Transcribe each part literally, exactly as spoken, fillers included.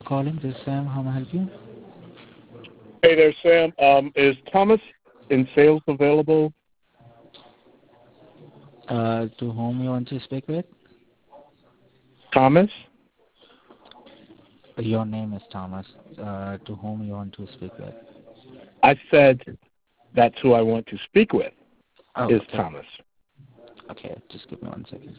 calling. This is Sam. How may I help you? Hey there, Sam. Um, is Thomas in sales available? Uh, to whom you want to speak with? Thomas? Your name is Thomas. Uh, to whom you want to speak with? I said that's who I want to speak with, Oh, is okay. Thomas. Okay, just give me one second.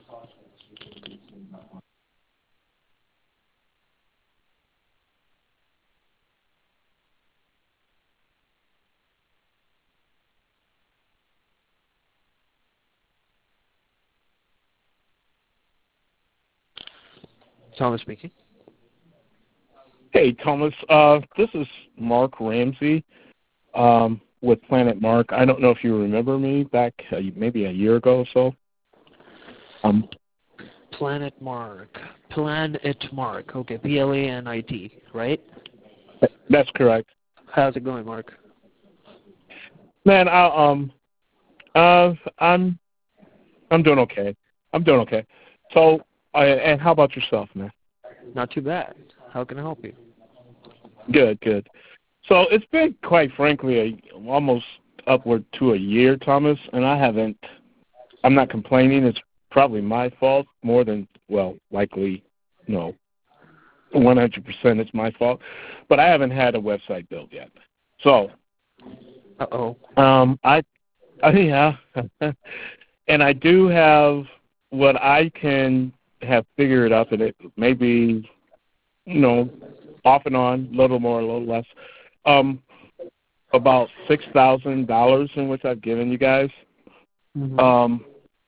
Thomas speaking. Hey, Thomas. Uh, this is Mark Ramsey um, with Planet Mark. I don't know if you remember me back uh, maybe a year ago or so. Um, Planet Mark. Planet Mark. Okay, P L A N I T, right? that's correct. How's it going, Mark? Man, I, um, uh, I'm I'm doing okay. I'm doing okay. So, uh, and how about yourself, man? Not too bad. How can I help you? Good, good. So it's been, quite frankly, a, almost upward to a year, Thomas, and I haven't, I'm not complaining. It's probably my fault more than, well, likely, no, one hundred percent it's my fault. But I haven't had a website built yet. So, Uh-oh. um, I, I yeah, and I do have what I can have figured up, and it maybe, you know, off and on, a little more, a little less. Um, about six thousand dollars in which I've given you guys. Mm-hmm. Um,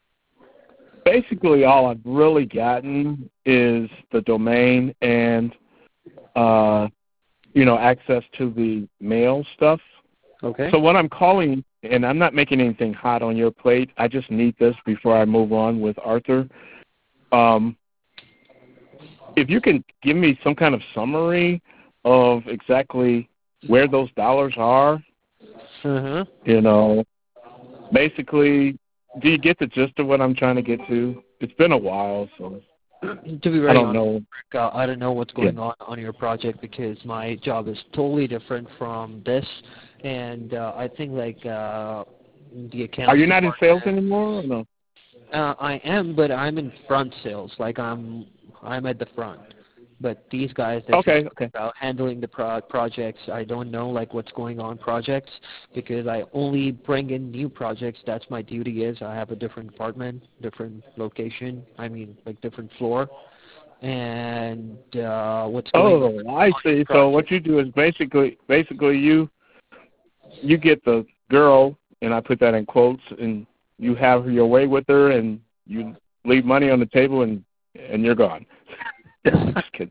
basically, all I've really gotten is the domain and uh, you know, access to the mail stuff. Okay. So what I'm calling, and I'm not making anything hot on your plate. I just need this before I move on with Arthur. Um, if you can give me some kind of summary of exactly where those dollars are. Uh-huh. You know, basically, do you get the gist of what I'm trying to get to? It's been a while, so To be I very don't honest, know. uh, I don't know what's Yeah. going on on your project because my job is totally different from this, and uh, I think like uh, the accounts Are you not in sales department. anymore or no? Uh, I am, but I'm in front sales. Like I'm, I'm at the front. But these guys that you're Okay, talking okay. about handling the pro- projects, I don't know like what's going on projects because I only bring in new projects. That's my duty is. I have a different department, different location. I mean like different floor. And uh, what's going on Oh, I on your see. So project? what you do is basically, basically you you get the girl, and I put that in quotes, and you have your way with her, and you leave money on the table, and and you're gone. Just kidding.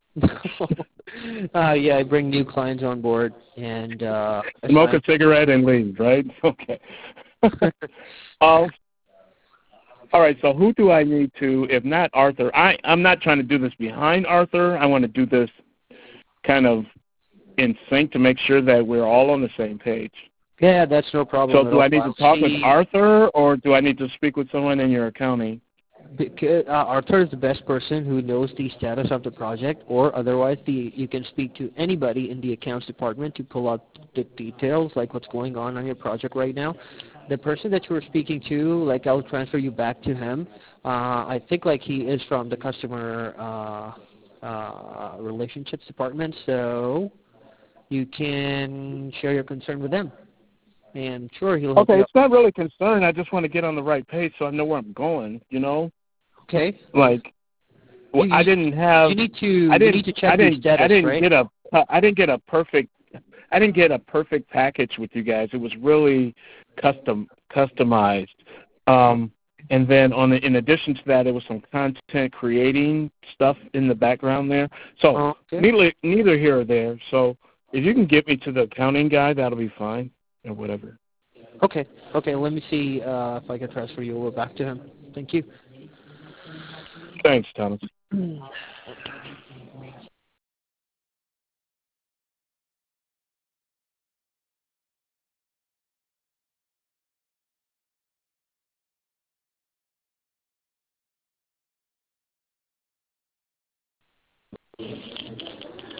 uh, yeah, I bring new clients on board and uh, Smoke assign. a cigarette and leave, right? Okay. um, all right, so who do I need to, if not Arthur? I, I'm not trying to do this behind Arthur. I want to do this kind of in sync to make sure that we're all on the same page. Yeah, that's no problem So at do all. I need to I'll talk with see. Arthur, or do I need to speak with someone in your accounting? Because, uh, Arthur is the best person who knows the status of the project, or otherwise, the you can speak to anybody in the accounts department to pull out the details, like what's going on on your project right now. The person that you were speaking to, like I'll transfer you back to him. Uh, I think like he is from the customer uh, uh, relationships department, so you can share your concern with them, and sure he'll help Okay, you out. it's not really concern. I just want to get on the right page so I know where I'm going. You know, Okay. like well, You, I you, didn't have, you need to I you need didn't, to I check your didn't, I status, didn't right? get a, I didn't get a perfect, I didn't get a perfect package with you guys. It was really custom, customized. Um, and then on the, in addition to that, there was some content creating stuff in the background there. So Okay. neither, neither here or there. So if you can get me to the accounting guy, that'll be fine, or whatever. Okay. Okay. Let me see uh, if I can transfer you over back to him. Thank you. Thanks, Thomas.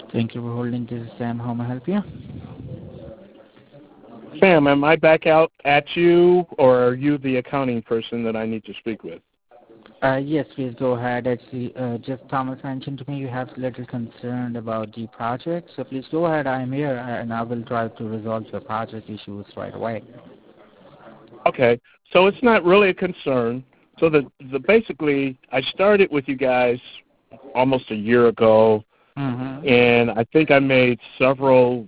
Thank you for holding. This is Sam. How may I help you? Sam, am I back out at you, or are you the accounting person that I need to speak with? Uh, yes, please go ahead. Actually, uh, just Thomas mentioned to me you have a little concerned about the project, so please go ahead. I am here, and I will try to resolve your project issues right away. Okay, so it's not really a concern. So the, the basically, I started with you guys almost a year ago, Mm-hmm. and I think I made several,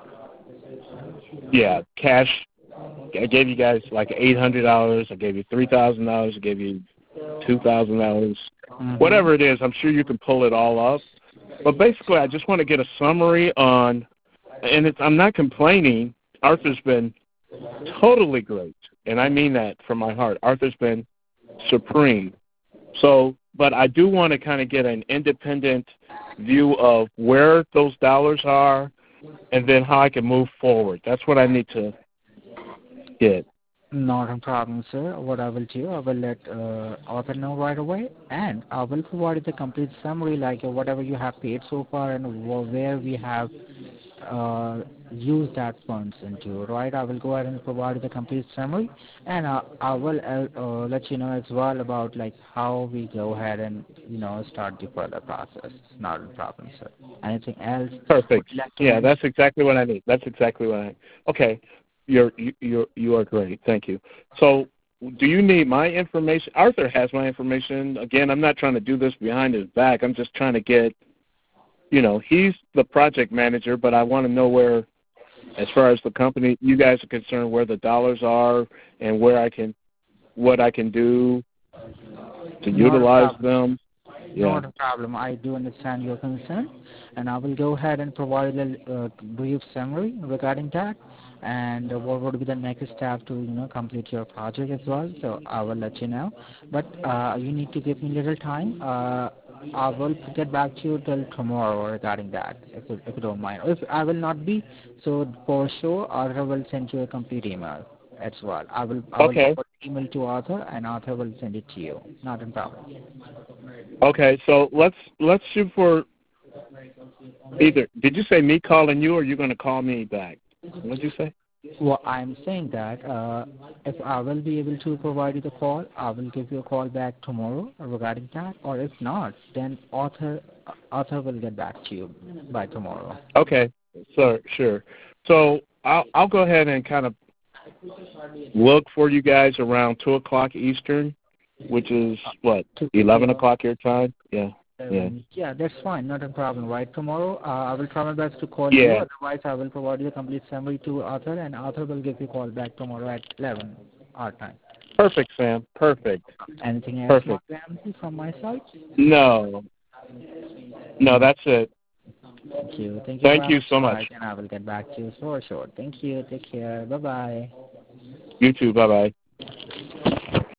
yeah, cash. I gave you guys like eight hundred dollars. I gave you three thousand dollars. I gave you two thousand dollars. Mm-hmm. Whatever it is, I'm sure you can pull it all up. But basically, I just want to get a summary on, and it's, I'm not complaining. Arthur's been totally great, and I mean that from my heart. Arthur's been supreme. So, but I do want to kind of get an independent view of where those dollars are and then how I can move forward. That's what I need to get. Not a problem, sir. What I will do, I will let uh, Arthur know right away, and I will provide the complete summary, like uh, whatever you have paid so far and wh- where we have uh, used that funds into, right? I will go ahead and provide the complete summary, and uh, I will uh, uh, let you know as well about like how we go ahead and you know start the further process. Not a problem, sir. Anything else? Perfect. Like to Yeah, mention? that's exactly what I need. That's exactly what I need. Okay. You're you you're, you are great. Thank you. So, do you need my information? Arthur has my information. Again, I'm not trying to do this behind his back. I'm just trying to get, you know, he's the project manager, but I want to know where, as far as the company, you guys are concerned, where the dollars are and where I can, what I can do to Not utilize them. Yeah. Not a problem. I do understand your concern, and I will go ahead and provide a uh, brief summary regarding that, and uh, what would be the next step to you know complete your project as well. So I will let you know, but uh, you need to give me a little time. Uh, I will get back to you till tomorrow regarding that, if you, if you don't mind. If I will not be, so for sure, Arthur will send you a complete email as well. I will I will Okay. forward the email to Arthur, and Arthur will send it to you. Not a problem. Okay. So let's let's shoot for either. Did you say me calling you, or you're going to call me back? What did you say? Well, I'm saying that uh, if I will be able to provide you the call, I will give you a call back tomorrow regarding that. Or if not, then Arthur Arthur will get back to you by tomorrow. Okay, so sure. So I'll I'll go ahead and kind of look for you guys around two o'clock Eastern, which is what eleven o'clock your time. Yeah. Yeah. Yeah, that's fine. Not a problem. Right, tomorrow uh, I will try my best to call Yeah. you. Otherwise, I will provide you a complete summary to Arthur, and Arthur will give you a call back tomorrow at eleven our time. Perfect, Sam. Perfect. Anything else, Perfect. Ramsey, from my side? No. No, that's it. Thank you. Thank you. Thank you so much. And I will get back to you for sure. Thank you. Take care. Bye bye. You too. Bye bye.